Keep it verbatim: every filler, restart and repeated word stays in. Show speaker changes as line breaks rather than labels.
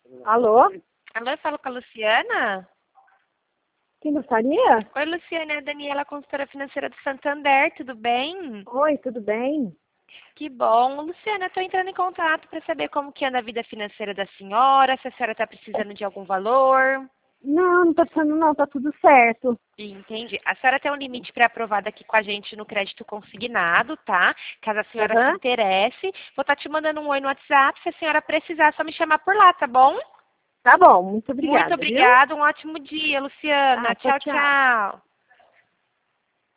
Alô?
Alô, eu falo com a Luciana?
Quem gostaria?
Oi, Luciana, é a Daniela, consultora financeira do Santander, tudo bem?
Oi, tudo bem?
Que bom. Luciana, estou entrando em contato para saber como que anda a vida financeira da senhora, se a senhora está precisando de algum valor.
Não, não tá precisando não, tá tudo certo.
Entendi. A senhora tem um limite pré-aprovado aqui com a gente no crédito consignado, tá? Caso a senhora se
Aham.
interesse. Vou estar te mandando um oi no WhatsApp. Se a senhora precisar, é só me chamar por lá, tá bom?
Tá bom, muito
Muito
obrigada, viu?
obrigada. Um ótimo dia,
Ah,
Luciana.
tchau,
Tchau,
tchau.
tchau.